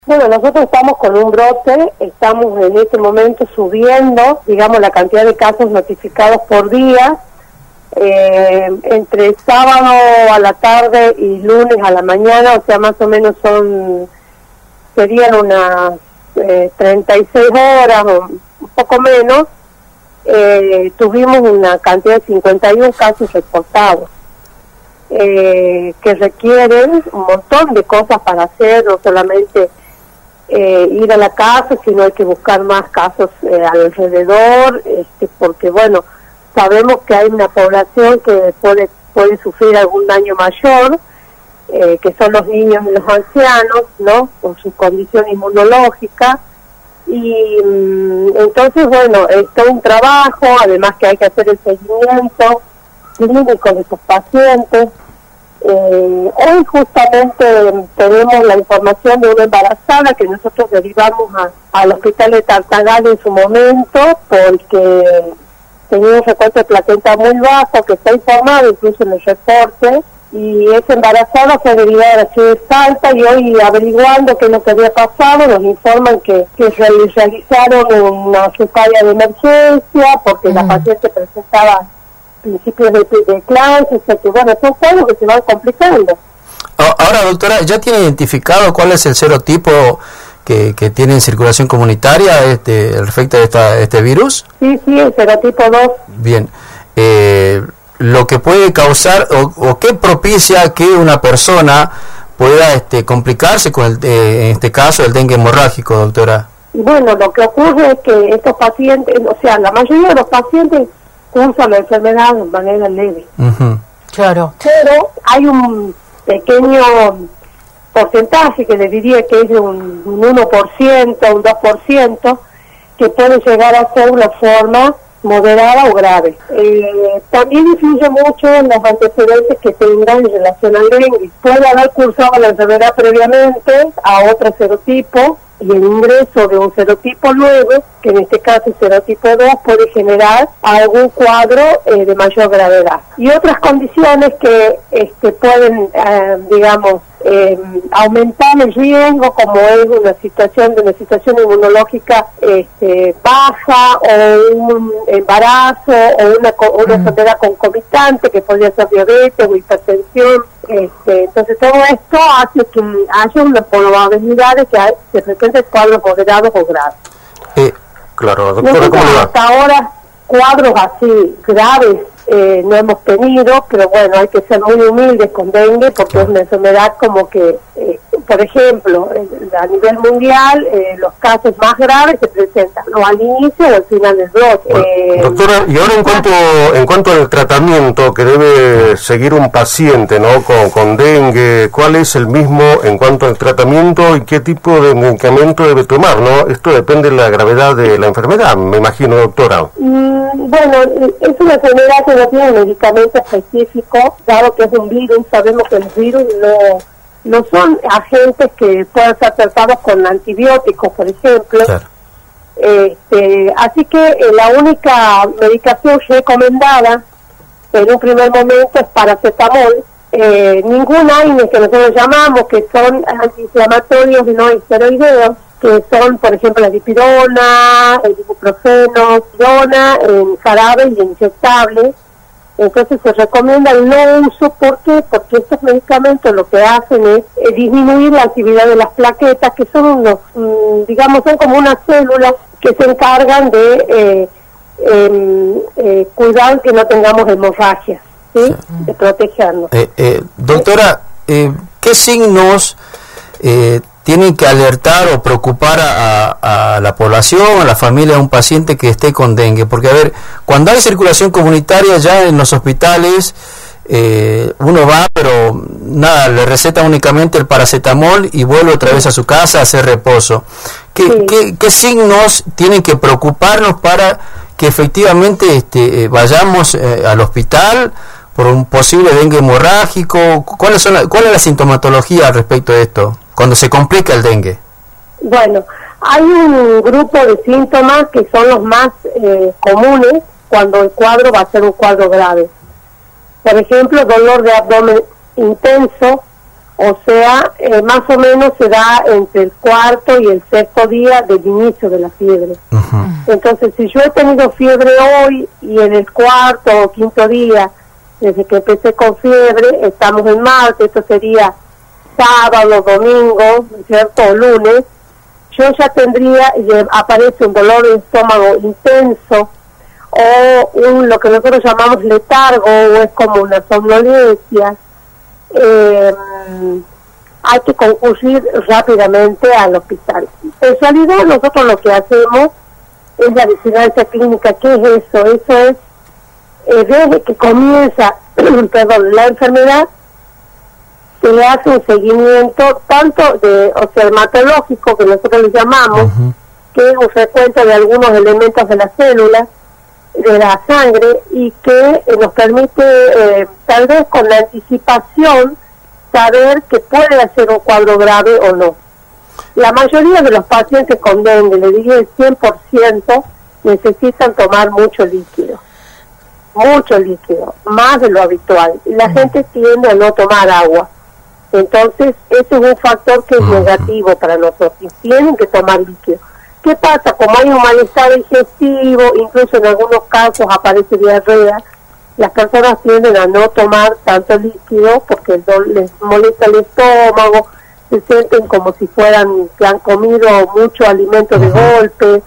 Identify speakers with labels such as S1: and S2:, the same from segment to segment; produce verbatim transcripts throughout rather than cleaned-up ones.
S1: Bueno, nosotros estamos con un brote, estamos en este momento subiendo, digamos, la cantidad de casos notificados por día. Eh, entre sábado a la tarde y lunes a la mañana, o sea, más o menos son, serían unas eh, treinta y seis horas o un poco menos, eh, tuvimos una cantidad de cincuenta y uno casos reportados, eh, que requieren un montón de cosas para hacer, no solamente Eh, ir a la casa, sino hay que buscar más casos eh, alrededor, este, porque bueno, sabemos que hay una población que puede puede sufrir algún daño mayor, eh, que son los niños y los ancianos, ¿no?, con su condición inmunológica, y mm, entonces bueno, es todo un trabajo, además que hay que hacer el seguimiento clínico de estos pacientes. Eh, hoy justamente tenemos la información de una embarazada que nosotros derivamos a, al hospital de Tartagal en su momento porque tenía un recorte de placenta muy bajo que está informado incluso en el reporte, y esa embarazada fue derivada a la ciudad de Salta, y hoy averiguando qué es lo que había pasado nos informan que, que realizaron una cesárea de emergencia porque mm. la paciente presentaba principios de, de clase, o sea que bueno, son cosas que se van complicando.
S2: Ahora, doctora, ¿ya tiene identificado cuál es el serotipo que, que tiene en circulación comunitaria este respecto de esta, este virus?
S1: Sí, sí, el serotipo dos.
S2: Bien, eh, lo que puede causar o, o qué propicia que una persona pueda este complicarse con el, eh, en este caso el dengue hemorrágico, doctora.
S1: Bueno, lo que ocurre es que estos pacientes, o sea, la mayoría de los pacientes cursan la enfermedad de manera leve.
S2: Uh-huh.
S1: Claro. Pero hay un pequeño porcentaje que le diría que es de un, un uno por ciento, un dos por ciento, que puede llegar a ser una forma moderada o grave. Eh, también influye mucho en los antecedentes que tengan en relación al dengue. Puede haber cursado la enfermedad previamente a otro serotipo, y el ingreso de un serotipo nuevo, que en este caso el serotipo dos, puede generar algún cuadro eh, de mayor gravedad. Y otras condiciones que este, pueden, eh, digamos, eh, aumentar el riesgo, como es una situación de una situación inmunológica este, baja, o un embarazo, o una, una enfermedad concomitante, que podría ser diabetes o hipertensión. Este, entonces todo esto hace que haya una probabilidad de que hay, se presenten cuadros moderados o graves.
S2: Eh, claro, doctora,
S1: ¿cómo va? Hasta ahora cuadros así graves eh, no hemos tenido, pero bueno, hay que ser muy humildes con dengue porque claro, es una enfermedad como que, eh, por ejemplo, eh, a nivel mundial, eh, los casos más graves se presentan o al inicio o al final del brote.
S3: Bueno,
S1: eh,
S3: doctora, y ahora en cuanto en cuanto al tratamiento que debe seguir un paciente, ¿no?, con, con dengue, ¿cuál es el mismo en cuanto al tratamiento y qué tipo de medicamento debe tomar, ¿no? Esto depende de la gravedad de la enfermedad, me imagino, doctora.
S1: Mm, bueno, es una enfermedad que no tiene medicamento específico, dado que es un virus. Sabemos que los virus no no son agentes que puedan ser tratados con antibióticos, por ejemplo.
S2: Claro.
S1: Este, así que eh, la única medicación recomendada en un primer momento es paracetamol. Eh, ningún AINE, que nosotros llamamos, que son antiinflamatorios no esteroideos, que son, por ejemplo, la dipirona, el ibuprofeno, dona en jarabe y inyectable. Entonces se recomienda el no uso. ¿Por qué? Porque estos medicamentos lo que hacen es eh, disminuir la actividad de las plaquetas, que son unos, mmm, digamos, son como unas células que se encargan de eh, eh, eh, cuidar que no tengamos hemorragias, ¿sí? Sí. De protegernos.
S2: Eh, eh, doctora, eh, ¿qué signos eh, tienen que alertar o preocupar a, a, a la población, a la familia de un paciente que esté con dengue? Porque, a ver, cuando hay circulación comunitaria ya en los hospitales, eh, uno va, pero nada, le receta únicamente el paracetamol y vuelve otra vez a su casa a hacer reposo. ¿Qué, sí. qué, qué signos tienen que preocuparnos para que efectivamente este, eh, vayamos eh, al hospital por un posible dengue hemorrágico? ¿Cuáles son la, ¿Cuál es la sintomatología al respecto de esto, cuando se complica el dengue?
S1: Bueno, hay un grupo de síntomas que son los más eh, comunes cuando el cuadro va a ser un cuadro grave. Por ejemplo, dolor de abdomen intenso O sea, eh, más o menos se da entre el cuarto y el sexto día del inicio de la fiebre. Uh-huh. Entonces, si yo he tenido fiebre hoy y en el cuarto o quinto día, desde que empecé con fiebre, estamos en martes, esto sería sábado, domingo, ¿cierto? O lunes, yo ya tendría, aparece un dolor de estómago intenso, o un, lo que nosotros llamamos letargo, o es como una somnolencia. Eh, hay que concurrir rápidamente al hospital. En realidad nosotros lo que hacemos es la vigilancia clínica. ¿Qué es eso? Eso es eh, desde que comienza perdón, la enfermedad, se le hace un seguimiento tanto de, o sea, hematológico, que nosotros le llamamos, uh-huh. que es un frecuente de algunos elementos de la célula, de la sangre, y que eh, nos permite, eh, tal vez con la anticipación, saber que puede ser un cuadro grave o no. La mayoría de los pacientes con dengue, le diría el cien por ciento, necesitan tomar mucho líquido, mucho líquido, más de lo habitual. Y la uh-huh. gente tiende a no tomar agua. Entonces, ese es un factor que es uh-huh. negativo para nosotros. Tienen que tomar líquido. ¿Qué pasa? Como hay un malestar digestivo, incluso en algunos casos aparece diarrea, las personas tienden a no tomar tanto líquido porque les molesta el estómago, se sienten como si fueran que han comido mucho alimento de golpe,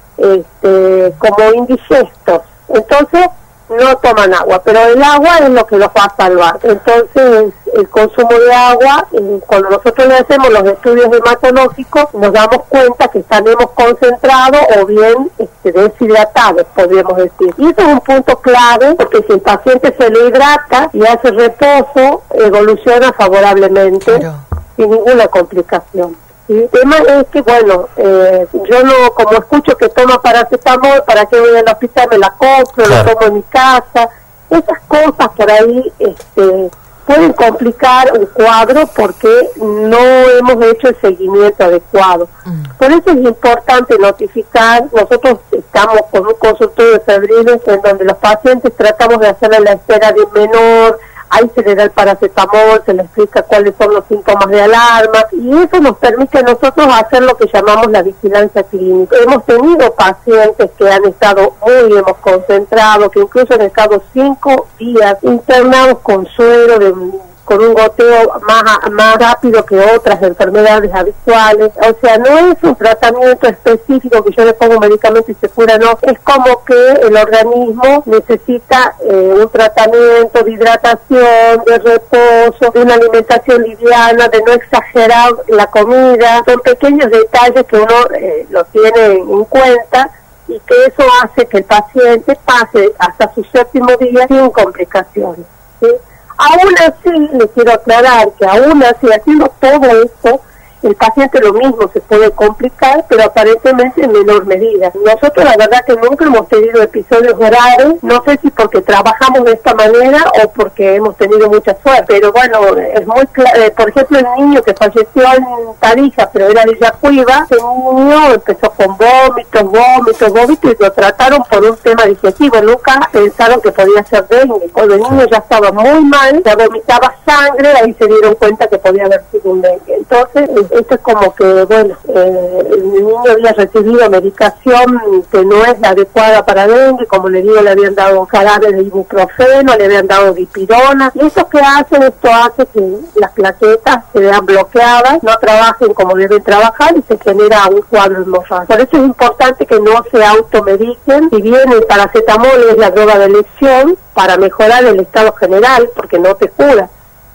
S1: este, como indigestos. Entonces, no toman agua, pero el agua es lo que los va a salvar. Entonces, el consumo de agua, eh, cuando nosotros le hacemos los estudios hematológicos, nos damos cuenta que estaremos concentrados o bien este, deshidratados, podríamos decir. Y eso es un punto clave, porque si el paciente se le hidrata y hace reposo, evoluciona favorablemente, claro, sin ninguna complicación. ¿Sí? El tema es que, bueno, eh, yo no, como escucho que toma paracetamol, ¿para qué voy al hospital? Me la compro, claro, lo tomo en mi casa. Esas cosas por ahí este, pueden complicar un cuadro porque no hemos hecho el seguimiento adecuado. Mm. Por eso es importante notificar. Nosotros estamos con un consultorio febril en donde los pacientes tratamos de hacerle la espera de un menor. Ahí se le da el paracetamol, se le explica cuáles son los síntomas de alarma, y eso nos permite a nosotros hacer lo que llamamos la vigilancia clínica. Hemos tenido pacientes que han estado muy hemos concentrados, que incluso han estado cinco días internados con suero de con un goteo más, más rápido que otras enfermedades habituales. O sea, no es un tratamiento específico que yo le pongo medicamento y se cura, no. Es como que el organismo necesita eh, un tratamiento de hidratación, de reposo, de una alimentación liviana, de no exagerar la comida. Son pequeños detalles que uno eh, lo tiene en cuenta, y que eso hace que el paciente pase hasta su séptimo día sin complicaciones, ¿sí? Aún así, le quiero aclarar que aún así, haciendo todo esto, el paciente lo mismo se puede complicar, pero aparentemente en menor medida. Nosotros la verdad que nunca hemos tenido episodios graves, no sé si porque trabajamos de esta manera o porque hemos tenido mucha suerte, pero bueno, es muy claro. Eh, por ejemplo, el niño que falleció en Tarija, pero era de Yacuiba, ese niño empezó con vómitos, vómitos, vómitos, y lo trataron por un tema digestivo. Nunca pensaron que podía ser dengue. Cuando el niño ya estaba muy mal, ya vomitaba sangre, ahí se dieron cuenta que podía haber sido un dengue. Entonces, esto es como que, bueno, eh, el niño había recibido medicación que no es la adecuada para dengue, como le digo, le habían dado jarabe de ibuprofeno, le habían dado dipirona, y eso que hacen, esto hace que las plaquetas se vean bloqueadas, no trabajen como deben trabajar, y se genera un cuadro hemorrágico. Por eso es importante que no se automediquen. Si bien el paracetamol es la droga de elección para mejorar el estado general, porque no te cura,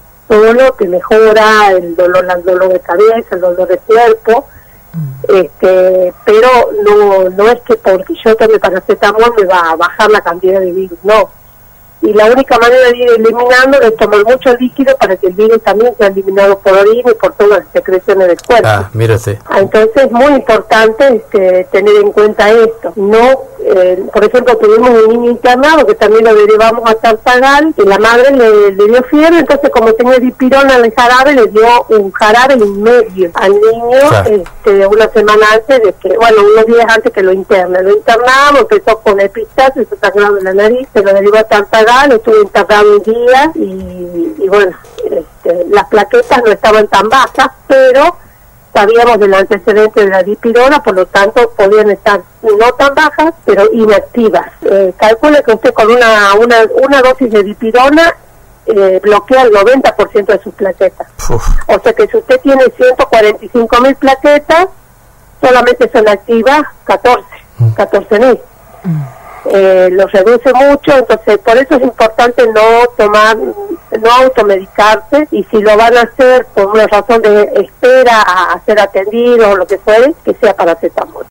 S1: solo que mejora el dolor, el dolor de cabeza, el dolor de cuerpo, mm. este, pero no no es que porque yo tome paracetamol me va a bajar la cantidad de virus, no. Y la única manera de ir eliminando es tomar mucho líquido para que el virus también sea eliminado por orina y por todas las secreciones del cuerpo.
S2: Ah, mírate.
S1: Entonces es muy importante este, tener en cuenta esto. No, eh, por ejemplo, tuvimos un niño internado que también lo derivamos a Tartagal, y la madre le, le dio fiebre, entonces como tenía dipirona en el jarabe, le dio un jarabe en medio al niño, claro, este, una semana antes de que, bueno, unos días antes que lo interna. Lo internamos, empezó con epistaxis, se sangraba en la nariz, se lo derivó a Tartagal, estuve internado un día y, y bueno, este, Eh, las plaquetas no estaban tan bajas, pero sabíamos del antecedente de la dipirona, por lo tanto podían estar no tan bajas, pero inactivas. Eh, calcule que usted con una, una, una dosis de dipirona eh, bloquea el noventa por ciento de sus plaquetas. Uf. O sea que si usted tiene ciento cuarenta y cinco mil plaquetas, solamente son activas catorce mil. Mm. Eh, lo reduce mucho, entonces por eso es importante no tomar, no automedicarse, y si lo van a hacer por una razón de espera a, a ser atendido o lo que fuere, que sea paracetamol.